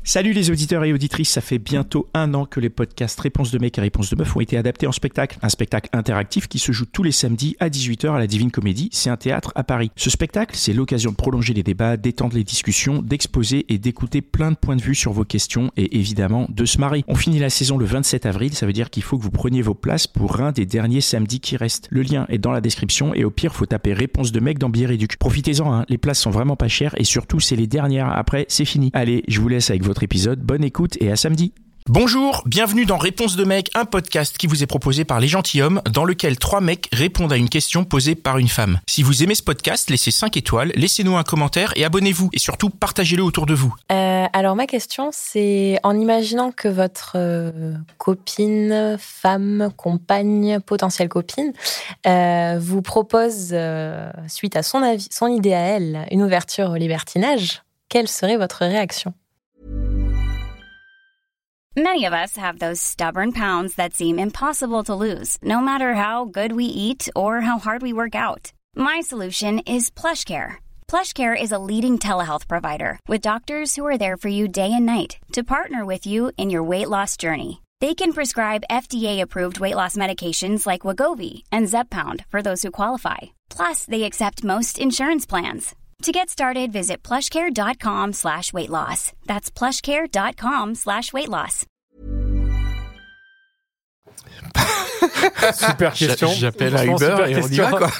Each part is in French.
Salut les auditeurs et auditrices, ça fait bientôt 1 an que les podcasts Réponse de mec et Réponse de meuf ont été adaptés en spectacle. Un spectacle interactif qui se joue tous les samedis à 18h à la Divine Comédie, c'est un théâtre à Paris. Ce spectacle, c'est l'occasion de prolonger les débats, d'étendre les discussions, d'exposer et d'écouter plein de points de vue sur vos questions et évidemment de se marrer. On finit la saison le 27 avril, ça veut dire qu'il faut que vous preniez vos places pour un des derniers samedis qui restent. Le lien est dans la description et au pire, faut taper Réponse de mec dans Bière-Éduc. Profitez-en, hein, les places sont vraiment pas chères et surtout, c'est les dernières. Après, c'est fini. Allez, je vous laisse avec votre épisode. Bonne écoute et à samedi. Bonjour, bienvenue dans Réponse de mec, un podcast qui vous est proposé par Les Gentilshommes, dans lequel 3 mecs répondent à une question posée par une femme. Si vous aimez ce podcast, laissez 5 étoiles, laissez-nous un commentaire et abonnez-vous. Et surtout, partagez-le autour de vous. Alors ma question, c'est en imaginant que votre copine, femme, compagne, potentielle copine, vous propose, suite à son idée à elle, une ouverture au libertinage, quelle serait votre réaction ? Many of us have those stubborn pounds that seem impossible to lose, no matter how good we eat or how hard we work out. My solution is PlushCare. PlushCare is a leading telehealth provider with doctors who are there for you day and night to partner with you in your weight loss journey. They can prescribe FDA-approved weight loss medications like Wegovy and Zepbound for those who qualify. Plus, they accept most insurance plans. To get started, visit plushcare.com/weightloss. That's plushcare.com/weightloss. Super question. J'appelle un Uber et on y va, quoi.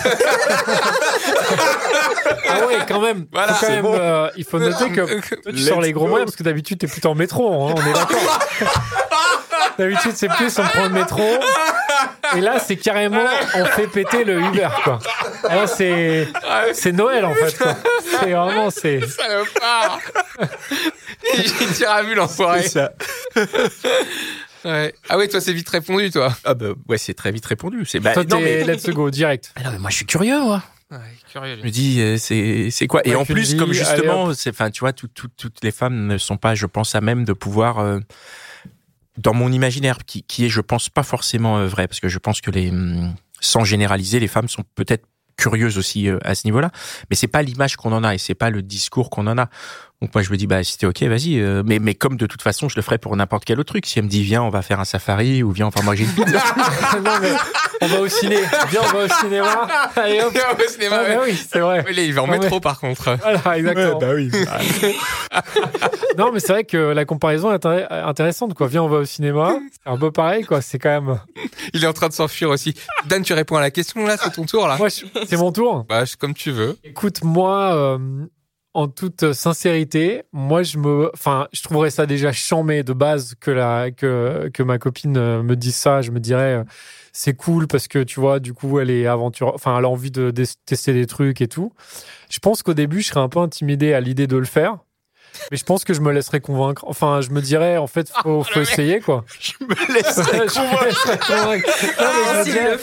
Ah ouais, quand même. Voilà, il faut noter que toi, tu sors les gros moyens parce que d'habitude, t'es plutôt en métro, hein, on est d'accord. D'habitude, c'est plus on prend le métro. Et là, c'est carrément, on fait péter le Uber, quoi. Là, c'est Noël, en fait, quoi. C'est vraiment, Salopard. Il tire à vue, l'enfoiré. C'est ça. Ouais. Ah ouais, toi, c'est vite répondu, toi. Ah bah ouais, c'est très vite répondu. Toi, let's go, direct. Ah non, mais moi, je suis curieux, moi. Ouais, curieux. Je me dis, c'est quoi? Et Ouais, en plus, dis, comme justement, allez, tu vois, toutes les femmes ne sont pas, je pense, à même de pouvoir, dans mon imaginaire, qui est, je pense, pas forcément vrai, parce que je pense que sans généraliser, les femmes sont peut-être curieuses aussi à ce niveau-là, mais c'est pas l'image qu'on en a et c'est pas le discours qu'on en a. Donc moi je me dis si t'es ok, vas-y. Mais comme de toute façon je le ferais pour n'importe quel autre truc. Si elle me dit viens on va faire un safari ou viens on va manger une pizza. Non mais on va au ciné. Viens on va au cinéma. Allez hop. Viens au cinéma. Ouais. Oui c'est vrai. Ouais, il va en métro par contre. Voilà exactement. Ouais, oui. Non mais c'est vrai que la comparaison est intéressante quoi. Viens on va au cinéma. C'est un peu pareil quoi. C'est quand même. Il est en train de s'enfuir aussi. Dan, tu réponds à la question là, c'est ton tour là. Moi c'est mon tour. Comme tu veux. Écoute moi. En toute sincérité, moi je trouverais ça déjà chambé de base que ma copine me dise ça. Je me dirais c'est cool parce que tu vois du coup elle est elle a envie de tester des trucs et tout. Je pense qu'au début je serais un peu intimidé à l'idée de le faire. Mais je pense que je me laisserais convaincre. Enfin, je me dirais, en fait, faut essayer, quoi. Je me laisserais convaincre. Non, mais je me dirais,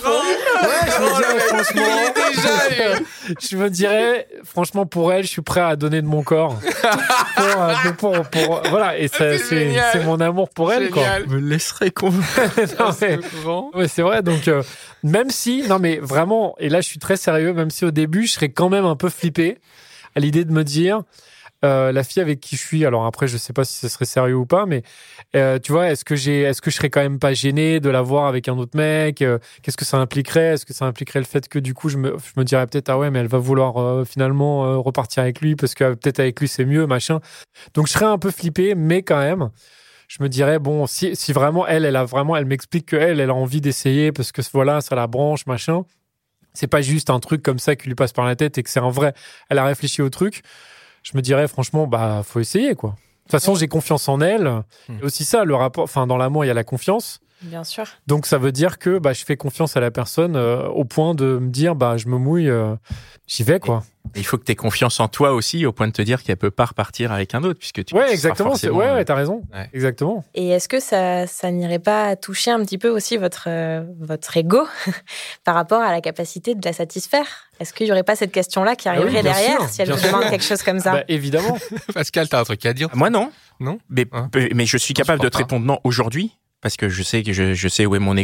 franchement, je me dirais, franchement, pour elle, je suis prêt à donner de mon corps. Voilà. Et c'est mon amour pour elle, quoi. Je me laisserais convaincre. Ouais, c'est vrai. Donc, même si, non, mais vraiment, et là, je suis très sérieux, même si au début, je serais quand même un peu flippé à l'idée de me dire, la fille avec qui je suis, alors après je sais pas si ce serait sérieux ou pas, mais tu vois, est-ce que je serais quand même pas gêné de la voir avec un autre mec, qu'est-ce que ça impliquerait, est-ce que ça impliquerait le fait que du coup je me dirais peut-être ah ouais mais elle va vouloir finalement repartir avec lui parce que peut-être avec lui c'est mieux machin, donc je serais un peu flippé, mais quand même je me dirais bon si vraiment elle m'explique que elle a envie d'essayer parce que voilà ça la branche machin, c'est pas juste un truc comme ça qui lui passe par la tête et que c'est un vrai, elle a réfléchi au truc. Je me dirais franchement faut essayer quoi. De toute façon j'ai confiance en elle. Et aussi ça le rapport, dans l'amour il y a la confiance. Bien sûr. Donc ça veut dire que je fais confiance à la personne au point de me dire je me mouille, j'y vais quoi. Et il faut que tu aies confiance en toi aussi au point de te dire qu'elle peut pas repartir avec un autre puisque tu exactement, forcément... ouais t'as raison. Ouais. Exactement. Et est-ce que ça n'irait pas toucher un petit peu aussi votre ego par rapport à la capacité de la satisfaire? Est-ce qu'il y aurait pas cette question-là qui arriverait derrière si elle vous demande quelque chose comme ça? Évidemment. Pascal, t'as un truc à dire? Moi non. Non. Mais je suis capable de te répondre non aujourd'hui. Parce que je sais où est mon ego.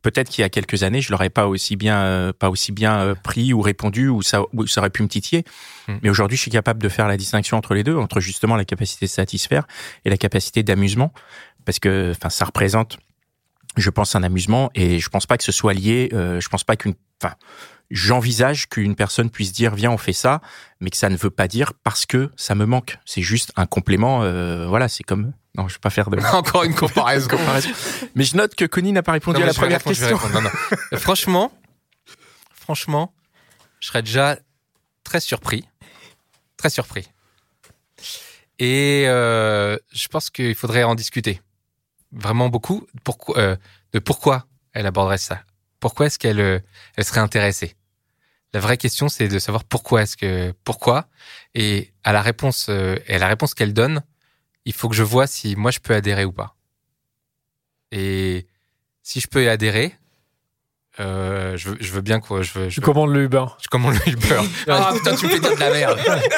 peut-être qu'il y a quelques années, je l'aurais pas aussi bien pris ou répondu ou ça aurait pu me titiller. Mais aujourd'hui, je suis capable de faire la distinction entre les deux, entre justement la capacité de satisfaire et la capacité d'amusement, parce que ça représente, je pense, un amusement, et je pense pas que ce soit lié. Je pense pas j'envisage qu'une personne puisse dire viens on fait ça, mais que ça ne veut pas dire parce que ça me manque. C'est juste un complément. Voilà, c'est comme. Non, je vais pas faire de. Encore une comparaison. Mais je note que Connie n'a pas répondu à la première question. Non. Franchement, je serais déjà très surpris. Très surpris. Et je pense qu'il faudrait en discuter. Vraiment beaucoup. Pourquoi elle aborderait ça. Pourquoi est-ce qu'elle serait intéressée? La vraie question, c'est de savoir pourquoi. Et à la réponse qu'elle donne, il faut que je vois si moi je peux adhérer ou pas. Et si je peux y adhérer, je veux bien quoi. Je commande le Uber. Je commande le Uber. Ah putain, tu me fais dire de la merde.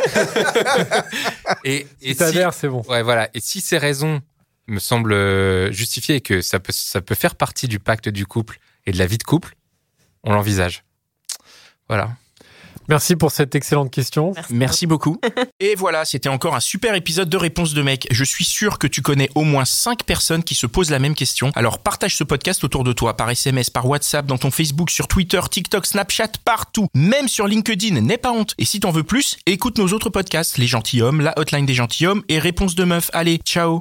et si t'adhères, c'est bon. Ouais, voilà. Et si ces raisons me semblent justifiées et que ça peut faire partie du pacte du couple et de la vie de couple, on l'envisage. Voilà. Merci pour cette excellente question. Merci beaucoup. Et voilà, c'était encore un super épisode de Réponse de mec. Je suis sûr que tu connais au moins 5 personnes qui se posent la même question. Alors partage ce podcast autour de toi, par SMS, par WhatsApp, dans ton Facebook, sur Twitter, TikTok, Snapchat, partout. Même sur LinkedIn, n'aie pas honte. Et si t'en veux plus, écoute nos autres podcasts, Les Gentilshommes, La Hotline des Gentilshommes et Réponse de meuf. Allez, ciao.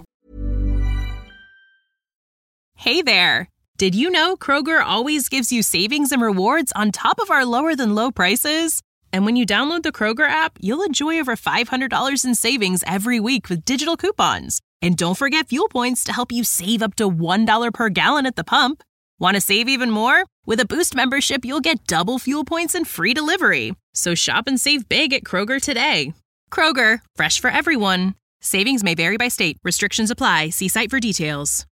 Hey there. Did you know Kroger always gives you savings and rewards on top of our lower-than-low prices? And when you download the Kroger app, you'll enjoy over $500 in savings every week with digital coupons. And don't forget fuel points to help you save up to $1 per gallon at the pump. Want to save even more? With a Boost membership, you'll get double fuel points and free delivery. So shop and save big at Kroger today. Kroger, fresh for everyone. Savings may vary by state. Restrictions apply. See site for details.